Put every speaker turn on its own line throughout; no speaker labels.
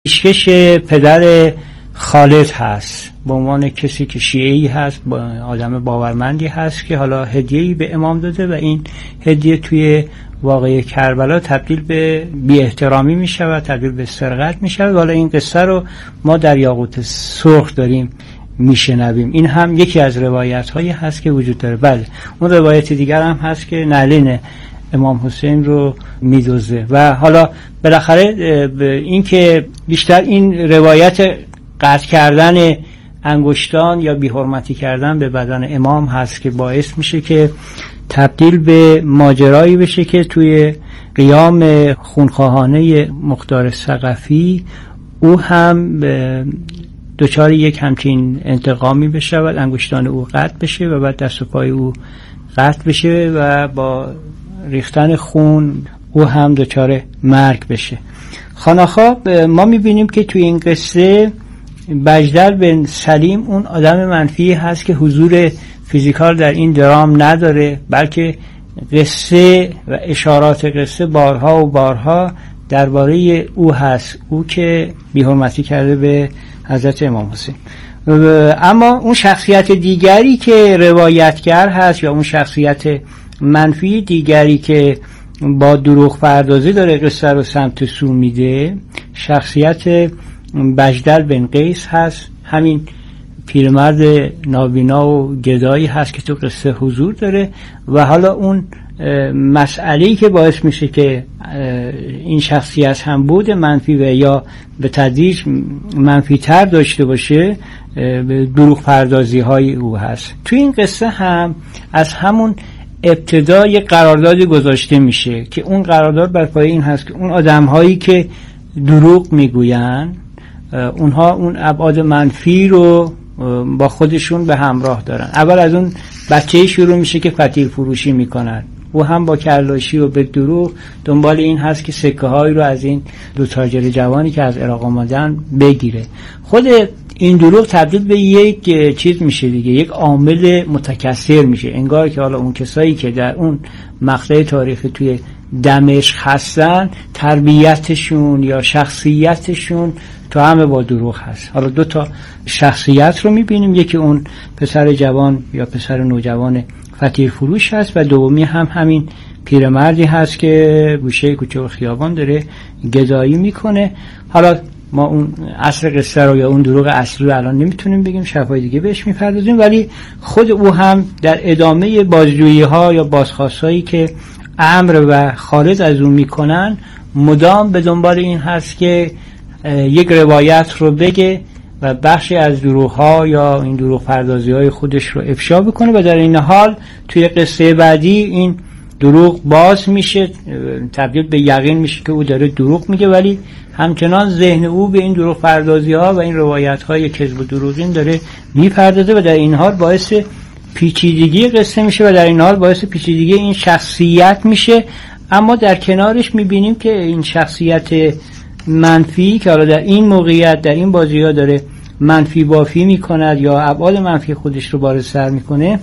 پیشکش پدر خالد هست به عنوان کسی که شیعی هست، آدم باورمندی هست که حالا هدیه‌ای به امام داده و این هدیه توی واقعه کربلا تبدیل به بی احترامی می شود، تبدیل به سرقت می شود. حالا این قصه رو ما در یاقوت سرخ داریم میشنویم. این هم یکی از روایت هایی هست که وجود داره. بله، اون روایت دیگر هم هست که نعلین امام حسین رو میدوزه و حالا بالاخره این که بیشتر این روایت قطع کردن انگشتان یا بی‌حرمتی کردن به بدن امام هست که باعث میشه که تبدیل به ماجرایی بشه که توی قیام خونخواهانه مختار ثقفی او هم دچار یک همچین انتقامی بشه و انگشتان او قطع بشه و بعد دست و پای او قطع بشه و با ریختن خون او هم دچار مرگ بشه. خانخواب ما میبینیم که توی این قصه بجدل بن سلیم اون آدم منفی هست که حضور فیزیکال در این درام نداره، بلکه قصه و اشارات قصه بارها و بارها درباره او هست، او که بی‌حرمتی کرده به حضرت امام حسین. اما اون شخصیت دیگری که روایتگر هست یا اون شخصیت منفی دیگری که با دروغ پردازی داره قصه رو سمت سو میده، شخصیت بجدل بن قیس هست. همین پیرمرد نابینا و گدایی هست که تو قصه حضور داره و حالا اون مسئله‌ای که باعث میشه که این شخصیت هم بود منفی و یا به تدریج منفی تر داشته باشه دروغ پردازی های او هست. تو این قصه هم از همون ابتدا یک قراردادی گذاشته میشه که اون قرارداد بر پایه این هست که اون آدم هایی که دروغ میگوین اونها اون ابعاد منفی رو با خودشون به همراه دارن. اول از اون بچه‌ای شروع میشه که فتیل فروشی میکنن، او هم با کلاشی و به دروغ دنبال این هست که سکه هایی رو از این دو تاجر جوانی که از عراق آمدن بگیره. خود این دروغ تبدیل به یک چیز میشه دیگه، یک عامل متکثر میشه، انگار که حالا اون کسایی که در اون مقطع تاریخی توی دمشق هستن تربیتشون یا شخصیتشون تو همه با دروغ هست. حالا دو تا شخصیت رو میبینیم، یکی اون پسر جوان یا پسر نوجوان فتیل فروش هست و دومی هم همین پیرمردی هست که گوشه کوچه و خیابان داره گدایی میکنه. حالا ما اون اصل قصه رو یا اون دروغ اصلی رو الان نمیتونیم بگیم، شب‌های دیگه بهش میپردازیم، ولی خود او هم در ادامه بازجویی ها یا بازخواست هایی که عمرو و خالد از اون میکنن مدام به دنبال این هست که یک روایت رو بگه و بخشی از دروغ ها یا این دروغ پردازی های خودش رو افشا بکنه و در این حال توی قصه بعدی این دروغ باز میشه، تبدیل به یقین میشه که او داره دروغ میگه، ولی همچنان ذهن او به این دروغ پردازی ها و این روایت های کذب و دروغین داره میپردازه و در این حال باعث پیچیدگی قصه میشه و در این حال باعث پیچیدگی این شخصیت میشه. اما در کنارش میبینیم که این شخصیت منفی که حالا در این موقعیت در این بازی ها داره منفی بافی میکند یا ابعاد منفی خودش رو بارز سر میکنه،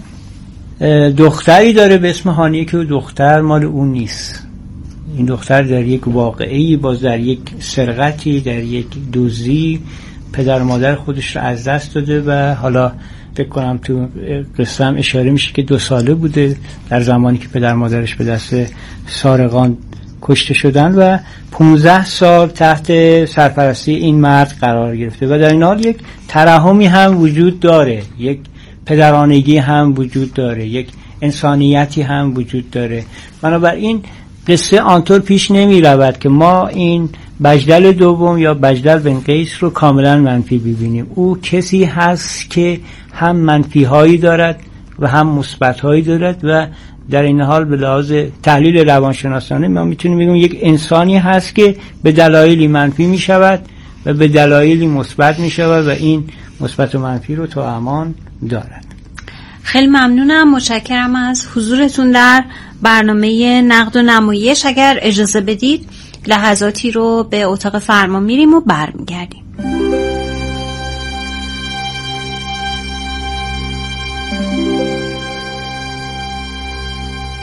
دختری داره به اسم هانیه که دختر مال اون نیست. این دختر در یک واقعی، باز در یک سرقتی، در یک دزدی پدر و مادر خودش رو از دست داده و حالا فکر کنم تو قصه هم اشاره میشه که 2 ساله بوده در زمانی که پدر مادرش به دست سارقان کشته شدن و 15 سال تحت سرپرستی این مرد قرار گرفته و در این حال یک ترحمی هم وجود داره، یک پدرانگی هم وجود داره، یک انسانیتی هم وجود داره. بنابراین قصه آنطور پیش نمی رود که ما این بجدل دوم یا بجدل بن قیس رو کاملا منفی ببینیم. او کسی هست که هم منفی هایی دارد و هم مثبت هایی دارد و در این حال به لحاظ تحلیل روانشناسانه ما میتونیم بگیم یک انسانی هست که به دلایلی منفی می شود و به دلایلی مثبت می شود و این مثبت و منفی رو تا امان دارد.
خیلی ممنونم، متشکرم از حضورتون در برنامه نقد و نمایش. اگر اجازه بدید لحظاتی رو به اتاق فرمان میریم و برمیگردیم.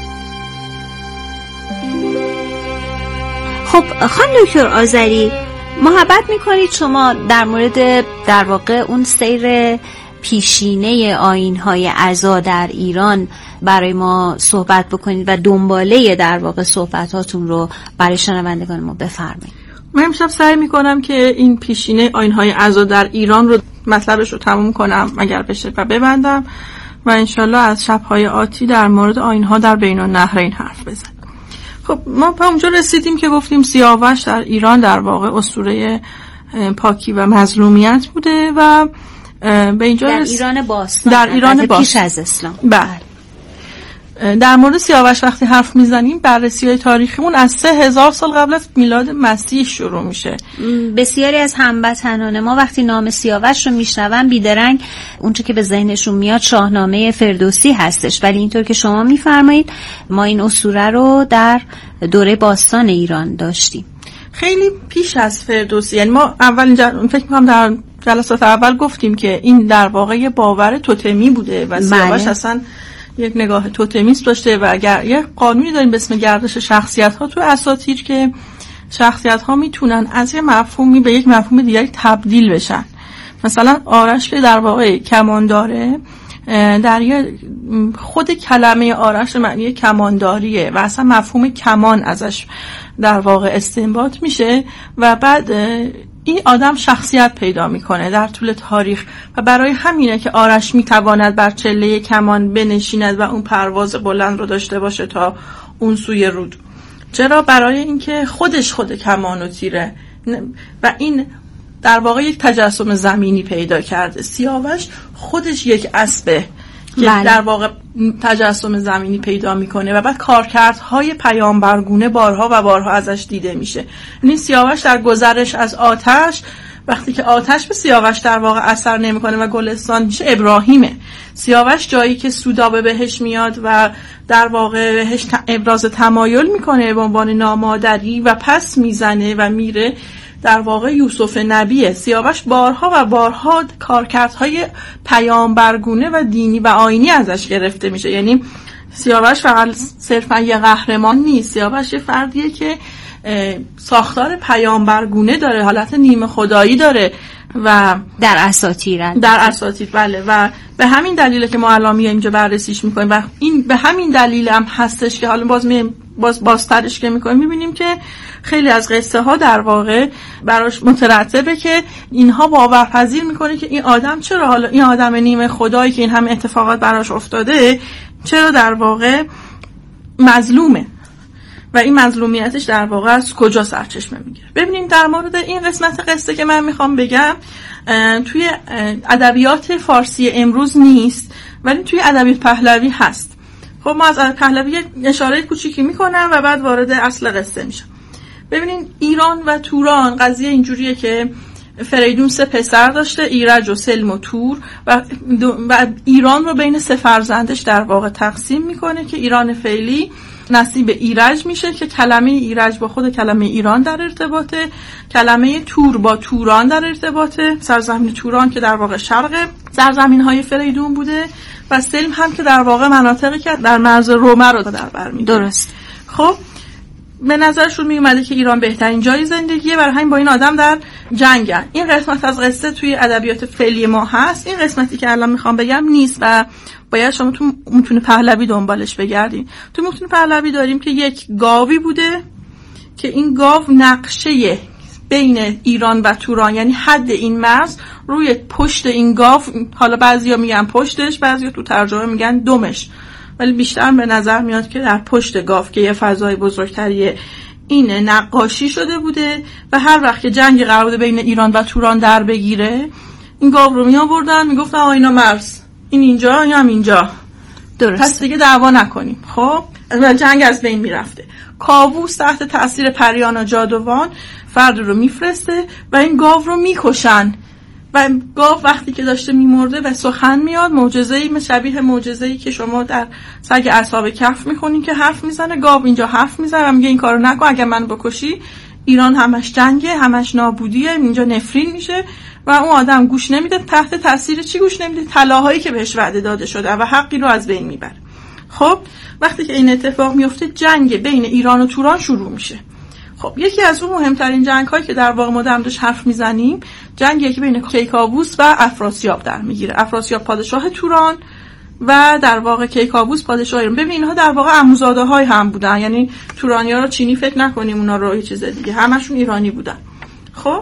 خب خانم دکتر آذری، محبت میکنید شما در مورد در واقع اون سیر پیشینه آیین‌های عزا در ایران برای ما صحبت بکنید و دنباله در واقع صحبتاتون رو برای شنوندگان ما بفرمایید.
من امشب سعی میکنم که این پیشینه آیین‌های عزا در ایران رو مطلبش رو تموم کنم اگر بشه و ببندم و انشالله از شب‌های آتی در مورد آیین‌ها در بین النهرین حرف بزنم. خب ما به اونجا رسیدیم که گفتیم سیاوش در ایران در واقع اسطوره پاکی و مظلومیت بوده و به اینجا
در ایران باستان،
در ایران باستان
پیش از اسلام.
بله. در مورد سیاوش وقتی حرف میزنیم بررسی‌های تاریخیمون از 3000 سال قبل از میلاد مسیح شروع میشه.
بسیاری از هموطنان ما وقتی نام سیاوش رو میشنون بیدرنگ اونچه که به ذهنشون میاد شاهنامه فردوسی هستش، ولی اینطور که شما میفرمایید ما این اسطوره رو در دوره باستان ایران داشتیم.
خیلی پیش از فردوسی، یعنی ما اول فکر می‌کنم در جلسات اول گفتیم که این در واقع یه باور توتمی بوده و سیاوش اصلا یک نگاه توتمیست داشته و یه قانونی داریم به اسم گردش شخصیت‌ها تو اساطیر که شخصیت‌ها میتونن از یه مفهومی به یک مفهوم دیگری تبدیل بشن. مثلا آرش که در واقع کمان داره، در خود کلمه آرش معنی کمانداریه و اصلا مفهوم کمان ازش در واقع استنباط میشه و بعد این آدم شخصیت پیدا میکنه در طول تاریخ و برای همینه که آرش میتواند بر چله کمان بنشیند و اون پرواز بلند رو داشته باشه تا اون سوی رود. چرا؟ برای اینکه خودش خود کمان و تیره و این در واقع یک تجسم زمینی پیدا کرده. سیاوش خودش یک اسبه که در واقع تجسم زمینی پیدا میکنه و بعد کارکردهای پیامبرگونه بارها و بارها ازش دیده میشه. یعنی سیاوش در گذرش از آتش، وقتی که آتش به سیاوش در واقع اثر نمیکنه و گلستان میشه، ابراهیمه. سیاوش جایی که سودابه بهش میاد و در واقع بهش ابراز تمایل میکنه به عنوان نامادری و پس میزنه و میره، در واقع یوسف نبیه. سیاوش بارها و بارها کارکردهای پیامبرگونه و دینی و آیینی ازش گرفته میشه. یعنی سیاوش فقط صرفا یه قهرمان نیست، سیاوش یه فردیه که ساختار پیامبرگونه داره، حالت نیمه خدایی داره و در اساطیر بله. و به همین دلیله که ما الان میایم اینجا بررسیش میکنیم و این به همین دلیل هم هستش که حالا بازترش که میکنیم میبینیم که خیلی از قصه ها در واقع براش مترتبه که اینها باورپذیر میکنه که این آدم چرا، حالا این آدم نیمه خدایی که این همه اتفاقات براش افتاده، چرا در واقع مظلومه و این مظلومیتش در واقع از کجا سرچشمه میگیره. ببینیم در مورد این قسمت قصه که من میخوام بگم توی ادبیات فارسی امروز نیست ولی توی ادبیات پهلوی هست. خب ما از پهلوی اشاره کوچیکی میکنم و بعد وارد اصل قصه میشم. ببینین ایران و توران قضیه اینجوریه که فریدون 3 پسر داشته، ایرج و سلم و تور و ایران رو بین 3 فرزندش در واقع تقسیم میکنه که ایران فعلی نصیب ایرج میشه که کلمه ایرج با خود کلمه ایران در ارتباطه، کلمه تور با توران در ارتباطه، سرزمین توران که در واقع شرق سرزمین های فریدون بوده و سلم هم که در واقع مناطقی که در مرز رومه رو در بر میگیره. درست. خب به نظرشون می اومده که ایران بهترین جای زندگیه، برای همین با این آدم در جنگن. این قسمت از قصه توی ادبیات فعلی ما هست، این قسمتی که الان میخوام بگم نیست و باید شما تو متون پهلوی دنبالش بگردین. تو متون پهلوی داریم که یک گاوی بوده که این گاو نقشه بین ایران و توران، یعنی حد این مرز روی پشت این گاو، حالا بعضیا میگن پشتش، بعضیا تو ترجمه میگن دمش، ولی بیشتر به نظر میاد که در پشت گاو که یه فضای بزرگتریه این نقاشی شده بوده و هر وقت که جنگ قرار بوده بین ایران و توران در بگیره این گاو رو می آوردن میگفتن اینا مرز، این اینجا این هم اینجا، درست، پس دیگه دعوا نکنیم. خب و جنگ از بین میرفته. کاووس تحت تاثیر پریان و جادوان فرد رو میفرسته و این گاو رو میکشن و گاو وقتی که داشته میمرده و سخن میاد، معجزه‌ای شبیه معجزه‌ای که شما در سگ اصحاب کهف میخونین که حرف میزنه، گاو اینجا حرف میزنه و میگه این کارو نکن، اگه من بکشی ایران همش جنگه، همش نابودیه، اینجا نفرین میشه و اون آدم گوش نمیده. تحت تاثیر چی گوش نمیده؟ طلاهایی که بهش وعده داده شده و حقی رو از بین میبره. خب وقتی که این اتفاق میفته جنگ بین ایران و توران شروع میشه. خب خب یکی از اون مهمترین جنگ‌هایی که در واقع ما در موردش حرف میزنیم جنگی که بین کیکاووس و افراسیاب در میگیره. افراسیاب پادشاه توران و در واقع کیکاووس پادشاه ایران. ببین اینها در واقع عموزاده‌های هم بودن، یعنی تورانی‌ها رو چینی فکر نکنیم، اونا رو یه چیز دیگه، همشون ایرانی بودن. خب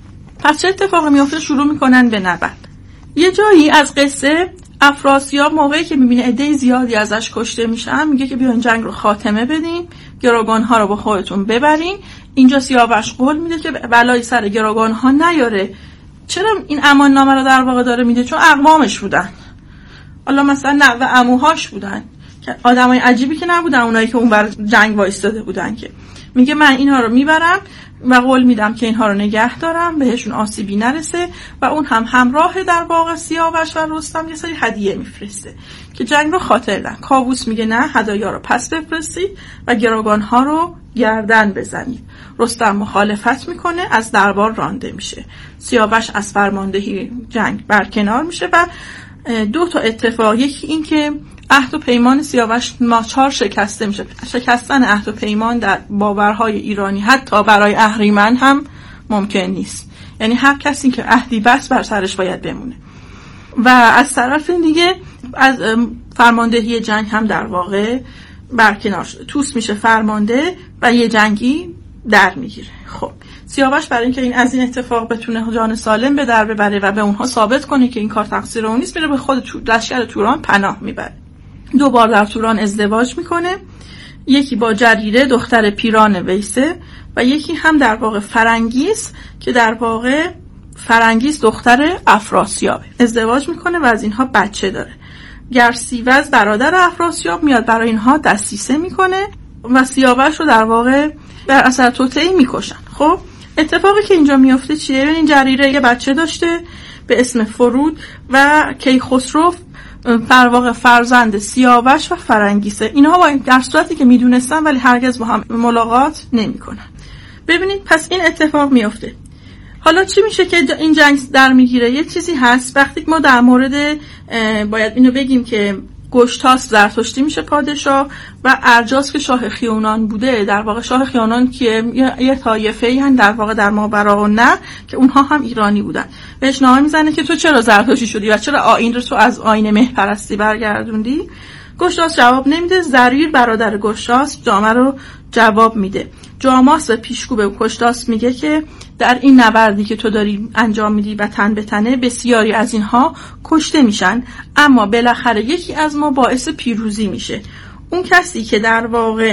پس چه اتفاقی میفته؟ شروع میکنن به نبرد. یه جایی از قصه افراسیاب موقعی که میبینه عده زیادی ازش کشته میشن میگه که بیاین جنگ رو خاتمه بدین، گروگان‌ها رو با خودتون ببرین. اینجا سیاوش قول میده که بلایی سر گروگان‌ها نیاره. چرا این امان نامه رو در واقع داره میده؟ چون اقوامش بودن، حالا مثلا نوه عموهاش بودن که آدمای عجیبی که نبودن، اونایی که اون بر جنگ وایستاده بودن. که میگه من اینها رو میبرم و قول میدم که اینها رو نگه دارم، بهشون آسیبی نرسه. و اون هم همراه در واقع سیاوش و رستم یه سری هدیه میفرسته که جنگ رو خاطر دن. کاووس میگه نه، هدایا رو پس بفرستید و گروگان‌ها رو گردن بزنید. رستم مخالفت میکنه، از دربار رانده میشه. سیاوش از فرماندهی جنگ برکنار میشه و دو تا اتفاق، یکی این که عهد و پیمان سیاوش ناچار شکسته میشه. شکستن عهد و پیمان در باورهای ایرانی حتی برای اهریمن هم ممکن نیست، یعنی هر کسی که عهدی بس بر سرش باید بمونه. و از طرف دیگه از فرماندهی جنگ هم در واقع برکنار شده. توس میشه فرمانده و یه جنگی در میگیره. خب سیاوش برای اینکه این از این اتفاق بتونه جان سالم به در ببره و به اونها ثابت کنه که این کار تقصیر اون نیست، میره به خود لشکر توران پناه میبره. 2 بار در توران ازدواج میکنه، یکی با جریره دختر پیران ویسه و یکی هم در واقع فرنگیس که در واقع فرنگیس دختر افراسیاب. ازدواج میکنه و از اینها بچه داره. گرسیوز برادر افراسیاب میاد برای اینها دسیسه میکنه و سیاوش رو در واقع بر اثر توطئه‌ای میکشن. خب اتفاقی که اینجا میفته چیه؟ این جریره یه بچه داشته به اسم فرود و کیخسرو در واقع فرزند سیاوش و فرنگیسه. اینها با در صورتی که میدونستن ولی هرگز با هم ملاقات نمیکنن. ببینید پس این اتفاق میفته. حالا چی میشه که این جنگ در میگیره؟ یه چیزی هست وقتی ما در مورد باید اینو بگیم که گشتاس زرتشتی میشه پادشاه و ارجاس که شاه خیونان بوده. در واقع شاه خیونان که یه طایفه‌ای هن در واقع در ماوراءالنهر که اونها هم ایرانی بودن. بهش نامه میزنه که تو چرا زرتشتی شدی و چرا آیین رو تو از آیین مهپرستی برگردوندی؟ گشتاس جواب نمیده. زریر برادر گشتاس جامه رو جواب میده. جاماس پیشگو به گشتاس میگه که در این نبردی که تو داری انجام میدی و تن به تنه بسیاری از اینها کشته میشن، اما بالاخره یکی از ما باعث پیروزی میشه. اون کسی که در واقع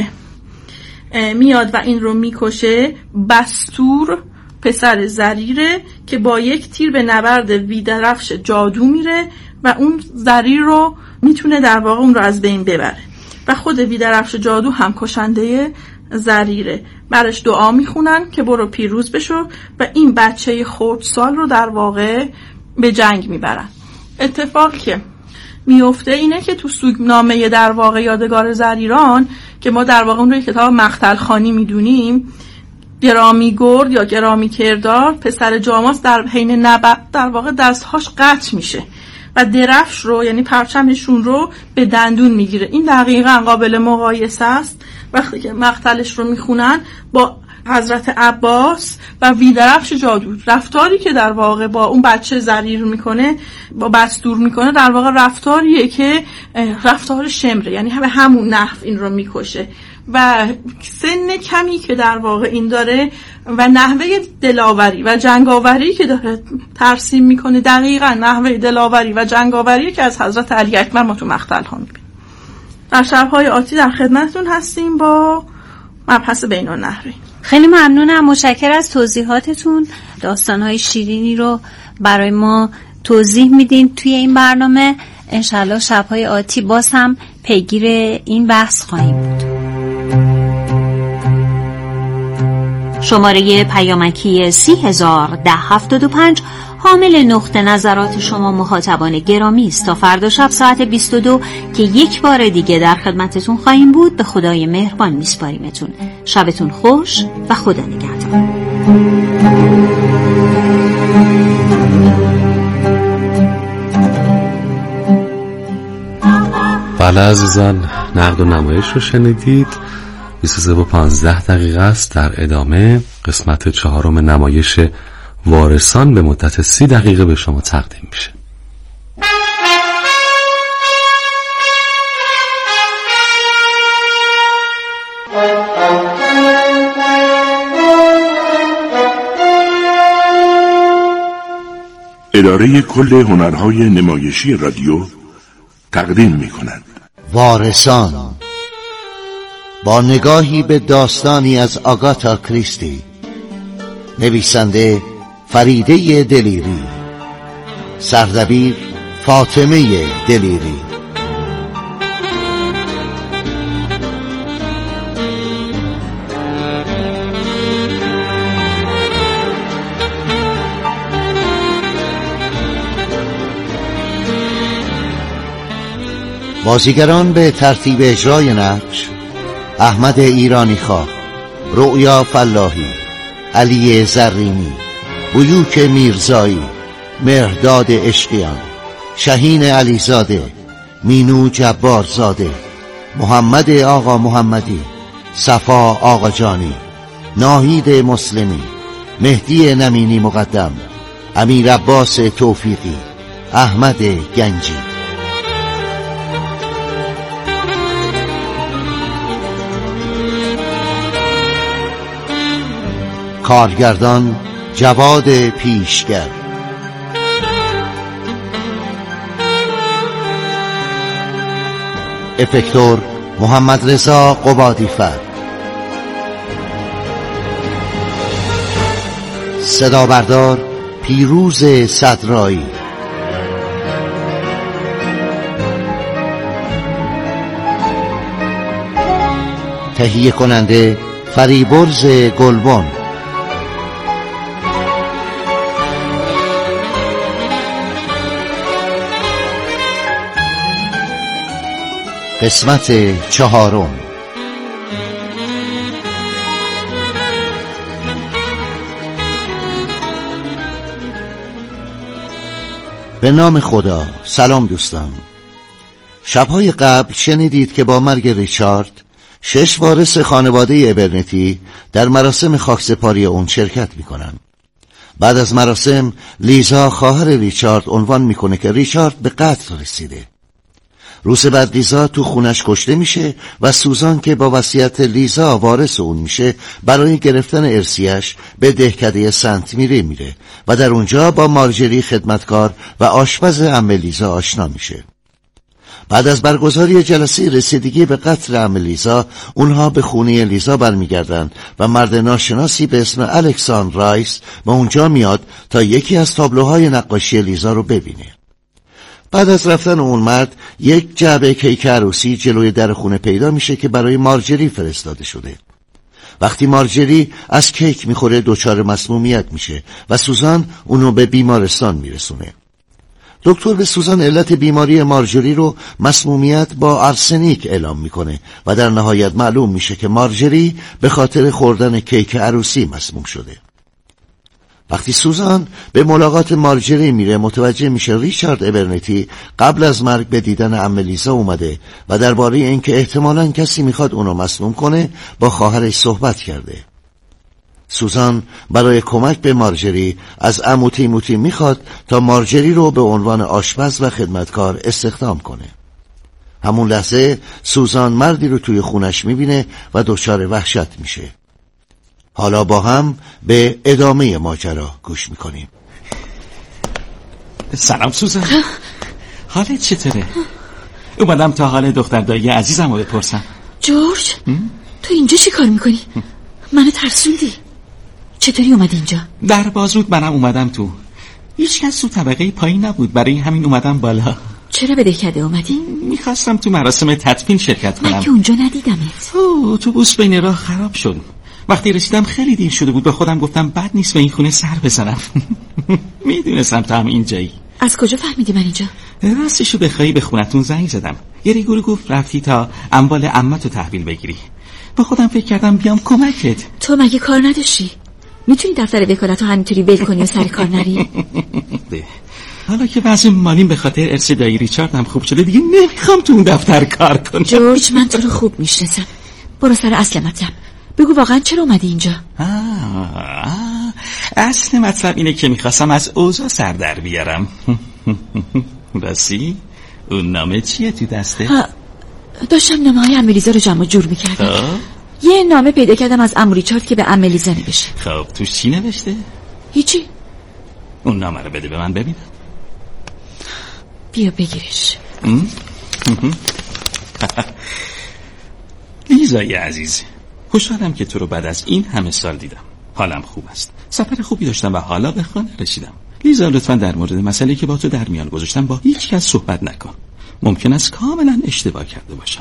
میاد و این رو میکشه بستور پسر زریره که با یک تیر به نبرد ویدرفش جادو میره و اون زریر رو میتونه در واقع اون رو از بین ببره و خود ویدرفش جادو هم کشنده زریره. برش دعا میخونن که برو پیروز بشو و این بچه خردسال رو در واقع به جنگ میبرن. اتفاقی که میفته اینه که تو سوگنامه در واقع یادگار زریران که ما در واقع اون رو کتاب مقتل خانی میدونیم، گرامی گرد یا گرامی کردار پسر جاماس در حین نبرد در واقع دستهاش قطع میشه و درفش رو یعنی پرچمشون رو به دندون میگیره. این دقیقاً قابل مقایسه است وقتی که مقتلش رو میخونن با حضرت عباس و ویدرفش جادو. رفتاری که در واقع با اون بچه زریر میکنه، با بستور میکنه، در واقع رفتاریه که رفتار شمره، یعنی به همون نحو این رو میکشه و سن کمی که در واقع این داره و نحوه دلاوری و جنگاوری که داره ترسیم میکنه دقیقاً نحوه دلاوری و جنگاوری که از حضرت علی اکبر ما تو مقتل ها میبینیم. در شب‌های آتی در خدمتتون هستیم با مبحث بین‌النهرین.
خیلی ممنونم، متشکرم از توضیحاتتون. داستان‌های شیرینی رو برای ما توضیح میدین توی این برنامه. انشالله شب‌های آتی باز هم پیگیر این بحث خواهیم بود. شماره پیامکی 301075 حامل نقطه نظرات شما مخاطبان گرامی است. تا فردا شب ساعت 22 که یک بار دیگه در خدمتتون خواهیم بود. به خدای مهربان میسپاریمتون. شبتون خوش و خدا نگهدار.
بله عزیزان، نقد و نمایش رو شنیدید. 23:15 است. در ادامه قسمت 4 نمایش وارثان به مدت 30 دقیقه به شما تقدیم میشه.
اداره کل هنرهای نمایشی رادیو تقدیم می‌کند
وارثان، با نگاهی به داستانی از آگاتا کریستی، نویسنده فریده دلیری، سردبیر فاطمه دلیری. بازیگران به ترتیب اجرای نقش: احمد ایرانیخواه، رؤیا فلاحی، علی زرینی، بیوک میرزایی، مهرداد عشقیان، شهین علیزاده، مینو جبارزاده، محمد آقا محمدی، صفا آقاجانی، ناهید مسلمی، مهدی نمینی مقدم، امیر عباس توفیقی، احمد گنجی. کارگردان جواد پیشگر، افکتور محمد رضا قبادیفر، صدا بردار پیروز صدرایی، تهیه کننده فریبرز گلبن. قسمت 4. به نام خدا. سلام دوستان. شبهای قبل شنیدید که با مرگ ریچارد 6 وارث خانواده ابرنتی در مراسم خاکسپاری اون شرکت میکنن. بعد از مراسم لیزا خواهر ریچارد عنوان میکنه که ریچارد به قتل رسیده. روز بعد لیزا تو خونش کشته میشه و سوزان که با وصیت لیزا وارث اون میشه برای گرفتن ارثیش به دهکده سنت میری میره و در اونجا با مارجری خدمتکار و آشپز عمه لیزا آشنا میشه. بعد از برگزاری جلسه رسیدگی به قتل عمه لیزا، اونها به خونه لیزا برمیگردن و مرد ناشناسی به اسم الکساندر رایس به اونجا میاد تا یکی از تابلوهای نقاشی لیزا رو ببینه. بعد از رفتن اون مرد، یک جعبه کیک عروسی جلوی در خونه پیدا میشه که برای مارجری فرستاده شده. وقتی مارجری از کیک میخوره دچار مسمومیت میشه و سوزان اونو به بیمارستان میرسونه. دکتر به سوزان علت بیماری مارجری رو مسمومیت با آرسنیک اعلام میکنه و در نهایت معلوم میشه که مارجری به خاطر خوردن کیک عروسی مسموم شده. وقتی سوزان به ملاقات مارجری میره، متوجه میشه ریچارد ابرنتی قبل از مرگ به دیدن عمه لیزا اومده و درباره اینکه احتمالاً کسی میخواد اونو مسموم کنه با خواهرش صحبت کرده. سوزان برای کمک به مارجری از عمو تیموتی میخواد تا مارجری رو به عنوان آشپز و خدمتکار استخدام کنه. همون لحظه سوزان مردی رو توی خونش میبینه و دچار وحشت میشه. حالا با هم به ادامه ماجرا گوش میکنیم.
سلام سوزان، حالت چطوره؟ اومدم تا حال دختر دایی عزیزم رو بپرسم.
جورج، تو اینجا چی کار میکنی؟ منو ترسوندی. چطوری اومدی اینجا؟ در بازود منم اومدم تو. هیچ کس تو طبقه پایین نبود، برای همین اومدم بالا. چرا به دهکده اومدی؟ میخواستم تو مراسم تدفین شرکت کنم. من که اونجا ندیدمت. اتوبوس بین راه خراب شد. وقتی رسیدم خیلی دیر شده بود. به خودم گفتم بد نیست به این خونه سر بزنم. میدونستم تو هم اینجایی. از کجا فهمیدی من اینجا؟ راستشو بخوای به خونتون زنگ زدم. یه ریگوری گفت رفتی تا اموال عمتو تحویل بگیری. با خودم فکر کردم بیام کمکت. تو مگه کار نداشتی؟ میتونی دفتر وکالتو همینطوری ول کنی و سر کار نری؟ حالا که وضع مالیم به خاطر ارث دایی ریچارد هم خوب شده، دیگه نمیخوام تو اون دفتر کار کنم. جورج، من تو رو خوب میشناسم. برو سر اصل مطلب. بگو واقعا چرا اومدی اینجا؟
اصل مطلب اینه که میخواستم از اوضاع سر در بیارم. راستی اون نامه چیه تو دسته؟
داشتم نامه های عملیزا رو جمع جور میکردم. یه نامه پیدا کردم از عمو ریچارد که به عملیزا نوشته.
خب توش چی نوشته؟
هیچی.
اون نامه رو بده به من ببینم.
بیا بگیرش.
لیزای عزیز، خوشحالم که تو رو بعد از این همه سال دیدم. حالم خوب است. سفر خوبی داشتم و حالا به خانه رسیدم. لیزا لطفا در مورد مسئله‌ای که با تو در میان گذاشتم با هیچ کس صحبت نکن. ممکن است کاملا اشتباه کرده باشم.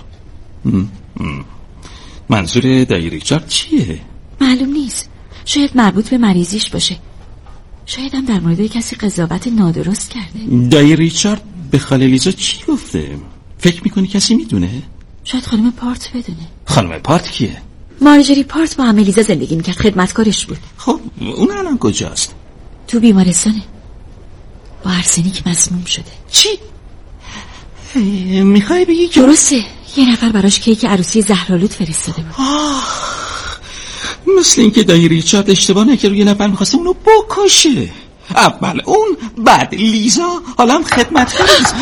منظور دایی ریچارد چیه؟
معلوم نیست. شاید مربوط به مریضیش باشه. شاید هم در مورد کسی قضاوت نادرست کرده.
دایی ریچارد به خاله لیزا چی گفته؟ فکر میکنی کسی میدونه؟
شاید خانم پارت بدونه.
خانم پارت کیه؟
مارجری پارت با عملیزا زندگی میکرد، خدمتکارش بود.
خب اون الان کجاست؟
تو بیمارستانه، با آرسنیک مسموم شده.
چی؟ میخوای بگی که
درسته، یه نفر براش کیک عروسی زهرآلود فرستاده بود.
مثل این که دایی ریچارد اشتباه نکرد و یه نفر میخواسته اونو بکشه. اول اون، بعد لیزا، حالا هم خدمتکارش.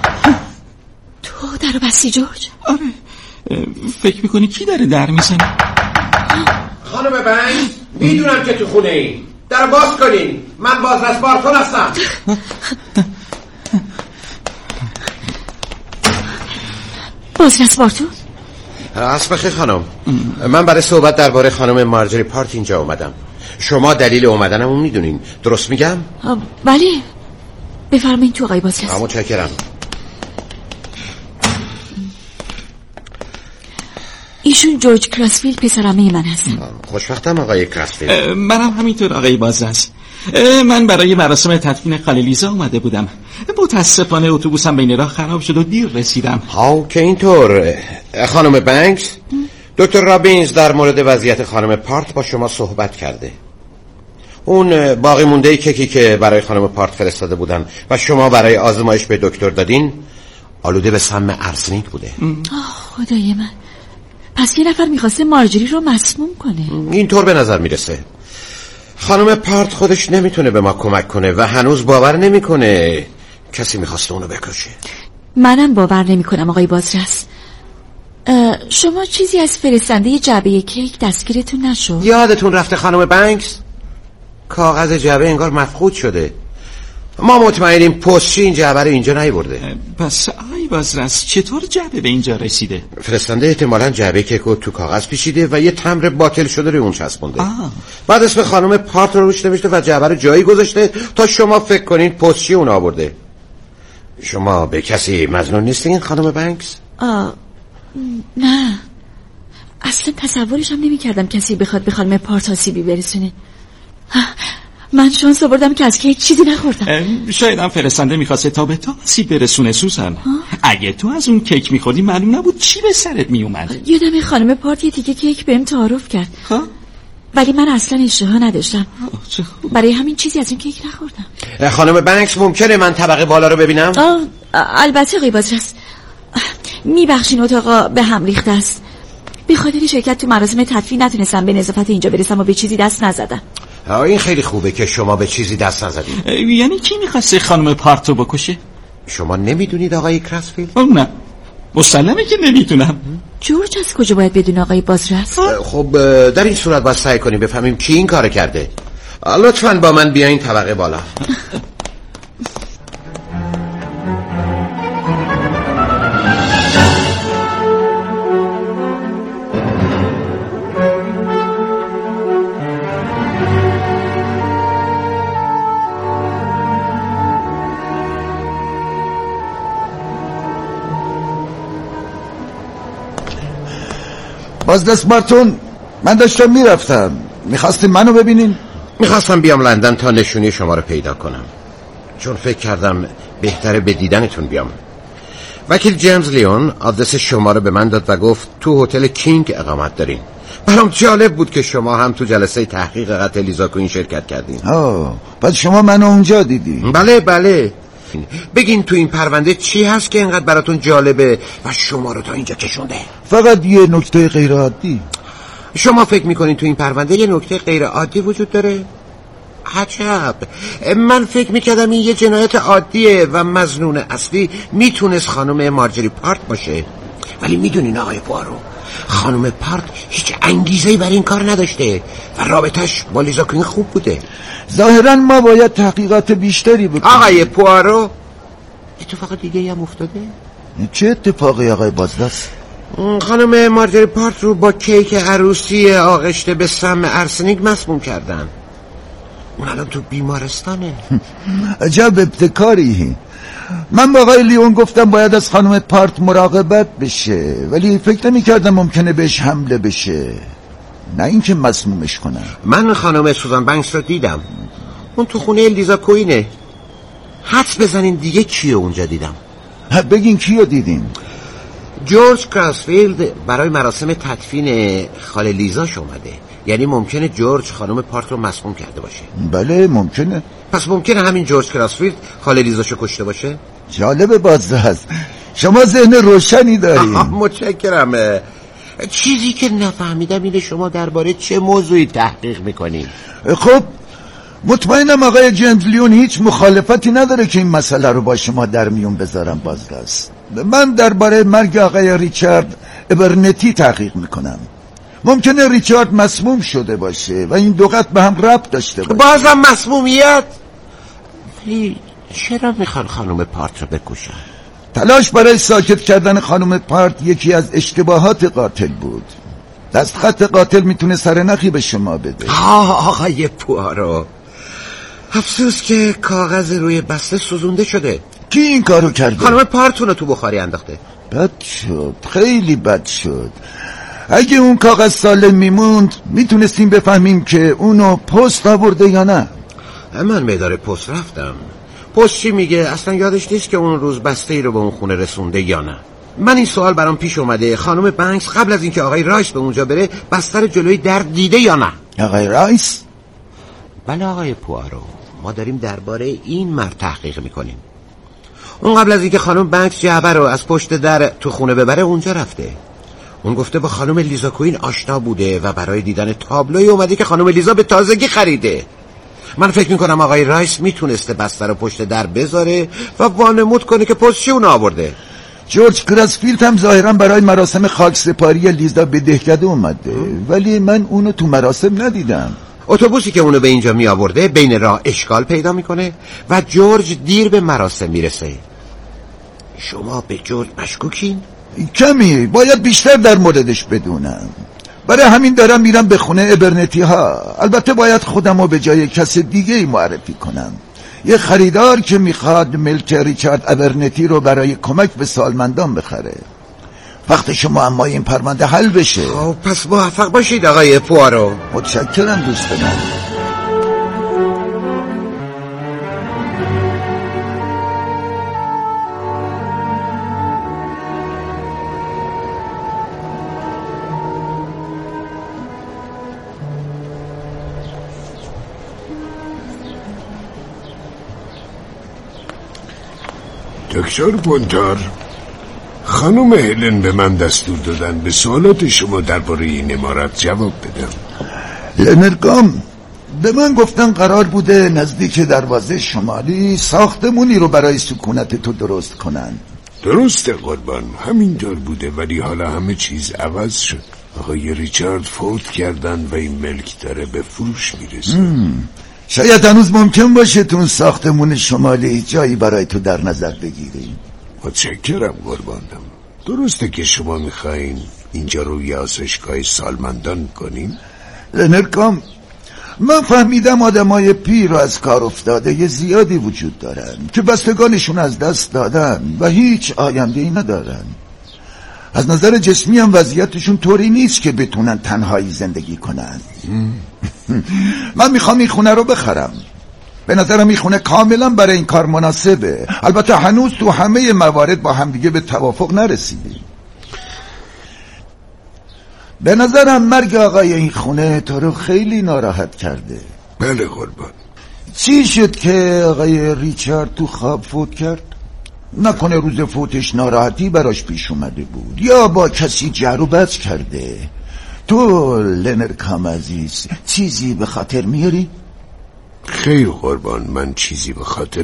تو درو بستی جورج؟
آره. فکر میکنی کی داره در میزنه؟
خانم بنگ، میدونم که تو خونه ای. در باز کنین، من بازرس بارتون هستم.
بازرس بارتون؟
عصر بخیر خانم. من برای صحبت درباره خانم مارجری پارت اینجا اومدم. شما دلیل اومدنمو میدونین، درست میگم؟
بله، بفرمایید تو آقای بازرس.
متشکرم.
ایشون جورج کراسفیل پسرعمه من هستن.
خوشبختم آقای کراسفیل.
منم همینطور آقای بازرس. من برای مراسم تدفین خاله لیزا اومده بودم. متاسفانه اتوبوسم بین راه خراب شد و دیر رسیدم.
که اینطور. خانم بنکس، دکتر رابینز در مورد وضعیت خانم پارت با شما صحبت کرده. اون باقی مونده کیکی که برای خانم پارت فرستاده بودن و شما برای آزمایش به دکتر دادین آلوده به سم آرسنیک بوده.
خدای من، پس یه نفر میخواسته مارجری رو مسموم کنه.
اینطور به نظر میرسه. خانم پارت خودش نمیتونه به ما کمک کنه و هنوز باور نمیکنه کسی میخواسته اونو بکشه.
منم باور نمیکنم آقای بازرس. شما چیزی از فرستنده جعبه کیک دستگیرتون نشد؟
یادتون رفته خانم بنکس؟ کاغذ جعبه انگار مفقود شده. ما مطمئنیم پستچی این جعبه رو اینجا نیورده.
پس آقای بازرس چطور جعبه به اینجا رسیده؟
فرستنده احتمالاً جعبه کیک رو تو کاغذ پیچیده و یه تمبر باطل شده روی اون چسبونده. بعد اسم خانم پارت رو روش نوشته و جعبه رو جایی گذاشته تا شما فکر کنین پستچی اون آورده. شما به کسی مظنون نیستین خانم بنکس؟
نه، اصلا تصورش هم نمی کردم کسی بخواد به خانم پارت آسیبی برسونه. من شانس آوردم که از کیک چیزی نخوردم.
شاید هم فرستنده میخواسته تا به تو آسیب برسونه سوزن. اگه تو از اون کیک میخوردی معلوم نبود چی به سرت میومد.
یادم خانم پارت یه تیکه کیک بهم تعارف کرد، ولی من اصلا اشتها نداشتم. برای همین چیزی از این کیک نخوردم.
خانم بنکس، ممکنه من طبقه بالا رو ببینم؟
البته آقای بازرس. میبخشین اتاقا به هم ریخته است. به خاطر شرکت تو مراسم تدفین نتونستم به نظافت اینجا برسم و به چیزی دست نزدم.
این خیلی خوبه که شما به چیزی دست نزدید.
یعنی کی میخواسته خانم پارتو بکشه؟
شما نمیدونید آقای کراسفیل؟
نه، مسلمه که نمیدونم.
جورج از کجا باید بدون آقای بازرس؟
خب در این صورت باید سعی کنیم بفهمیم کی این کار کرده. لطفاً با من بیاین طبقه بالا.
بازرس بارتون، من داشتم میرفتم. میخواستین منو ببینین؟
میخواستم بیام لندن تا نشونی شما رو پیدا کنم، چون فکر کردم بهتره به دیدنتون بیام. وکیل جیمز لیون آدرس شما رو به من داد و گفت تو هتل کینگ اقامت دارین. برام جالب بود که شما هم تو جلسه تحقیق قتل لیزا کوین شرکت کردین.
پس شما منو اونجا دیدی؟
بله. باشین. بگین تو این پرونده چی هست که اینقدر براتون جالبه و شما رو تا اینجا کشونده؟
فقط یه نکته غیر عادی.
شما فکر میکنین تو این پرونده یه نکته غیر عادی وجود داره؟ عجب. من فکر میکردم این یه جنایت عادیه و مظنون اصلی میتونست خانم مارجری پارت باشه. ولی میدونین آقای پوارو، خانم پارت هیچ انگیزه‌ای برای این کار نداشته و رابطش با لیزا کوین خوب بوده.
ظاهرا ما باید تحقیقات بیشتری بکنیم.
آقای پوارو، اتفاق دیگه هم افتاده؟
چه اتفاقی آقای بازدست؟
خانم مارجری پارت رو با کیک عروسی آغشته به سم ارسنیک مسموم کردن. اون الان تو بیمارستانه.
عجب ابتکاری. من با آقای لیون گفتم باید از خانم پارت مراقبت بشه، ولی فکر نمی کردم ممکنه بهش حمله بشه، نه اینکه مسمومش کنم.
من خانم سوزان بنکس رو دیدم، اون تو خونه لیزا کوینه. حدس بزنین دیگه کیو اونجا دیدم؟
بگین کیو دیدین؟
جورج کراسفیلد برای مراسم تدفین خاله لیزاش اومده. یعنی ممکنه جورج خانم پارت رو مسموم کرده باشه.
بله ممکنه.
پس ممکنه همین جورج کراسفیلد خاله لیزاشو کشته باشه؟
جالب بازدست، شما ذهن روشنی دارین.
متشکرم. چیزی که نفهمیدم اینه شما درباره چه موضوعی تحقیق میکنین؟
خب مطمئنم آقای جیمز لیون هیچ مخالفتی نداره که این مسئله رو با شما در میون بذارم. بازدست، من درباره مرگ آقای ریچارد ابرنتی تحقیق میکنم. ممکنه ریچارد مسموم شده باشه و این دو قتل به هم ربط داشته باشه.
بازم مسمومیت؟ چرا میخوان خانم پارت رو بکشن؟
تلاش برای ساکت کردن خانم پارت یکی از اشتباهات قاتل بود. دستخط قاتل میتونه سرنخی به شما بده.
آقای پوارو، افسوس که کاغذ روی بسته سوزونده شده.
کی این کارو کرده؟
خانم پارتون رو تو بخاری انداخته.
بد شد، خیلی بد شد. اگه اون کاغذ سالم میموند میتونستیم بفهمیم که اونو پست آورده یا نه.
من مدار پست رفتم. پست چی میگه؟ اصلا یادش نیست که اون روز بسته ای رو به اون خونه رسونده یا نه. من این سوال برام پیش اومده خانم بنکس قبل از اینکه آقای رایس به اونجا بره بسته رو جلوی در دیده یا نه.
آقای رایس؟
بله آقای پوارو، ما داریم درباره این مرد تحقیق میکنیم. اون قبل از اینکه خانم بنکس جعبه رو از پشت در تو خونه ببره اونجا رفته. اون گفته با خانم لیزا کوین آشنا بوده و برای دیدن تابلوی اومده که خانم لیزا به تازگی خریده. من فکر میکنم آقای رایس میتونسته بسته رو پشت در بذاره و وانمود کنه که پستچی اون آورده.
جورج کراسفیلد هم ظاهرا برای مراسم خاکسپاری لیزا به دهکده اومده، ولی من اونو تو مراسم ندیدم.
اتوبوسی که اونو به اینجا می آورده بین راه اشکال پیدا میکنه و جورج دیر به مراسم میرسه. شما به جورج مشکوکین؟
کمی، باید بیشتر در موردش بدونم. برای همین دارم میرم به خونه ابرنتی ها. البته باید خودمو به جای کس دیگه معرفی کنم. یه خریدار که میخواد ملک ریچارد ابرنتی رو برای کمک به سالمندان بخره. وقت شما اما این پرونده حل بشه.
پس موفق باشید آقای پوارو.
متشکرم دوست من.
دکتر بونتار، خانم هلن به من دستور دادن به سوالات شما درباره این عمارت جواب بدم.
لنرگام به من گفتن قرار بوده نزدیک دروازه شمالی ساختمونی رو برای سکونت تو درست کنن.
درسته قربان، همینطور بوده، ولی حالا همه چیز عوض شد. آقای ریچارد فوت کردن و این ملک داره به فروش میرسه.
شاید هنوز ممکن باشه تو اون ساختمون شمالی جایی برای تو در نظر بگیریم.
متشکرم قربانم. درسته که شما میخواین اینجا رو یه آسایشگاه سالمندان کنین؟
لنرکام، من فهمیدم آدمای پیر و از کار افتاده یه زیادی وجود دارن که بستگانشون از دست دادن و هیچ آینده‌ای ندارن. از نظر جسمی هم وضعیتشون طوری نیست که بتونن تنهایی زندگی کنن. من میخوام این خونه رو بخرم. به نظرم این خونه کاملا برای این کار مناسبه. البته هنوز تو همه موارد با همدیگه به توافق نرسیدیم. به نظرم مرگ آقای این خونه تو رو خیلی ناراحت کرده.
بله قربان.
چی شد که آقای ریچارد تو خواب فوت کرد؟ نکنه روز فوتش ناراحتی براش پیش اومده بود یا با کسی جر و بحث کرده؟ تو لنرکام عزیز چیزی به خاطر میاری؟
خیر قربان، من چیزی به خاطر